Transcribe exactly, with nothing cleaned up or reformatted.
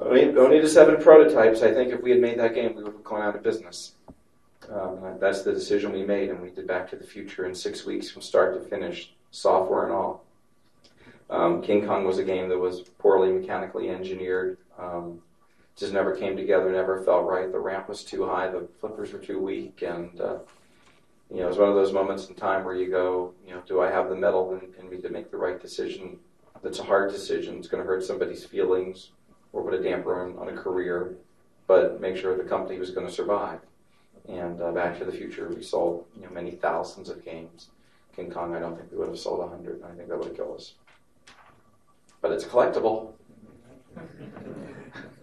only, only to seven prototypes. I think if we had made that game, we would have gone out of business. Um, that's the decision we made, and we did Back to the Future in six weeks from start to finish, software and all. Um, King Kong was a game that was poorly mechanically engineered. Um, just never came together, never felt right. The ramp was too high, the flippers were too weak, and uh, you know, it was one of those moments in time where you go, you know, do I have the mettle in, in me to make the right decision? That's a hard decision. It's going to hurt somebody's feelings or put a damper on, on a career, but make sure the company was going to survive. And uh, Back to the Future, we sold you know many thousands of games. King Kong, I don't think we would have sold a hundred. I think that would have killed us. But it's collectible.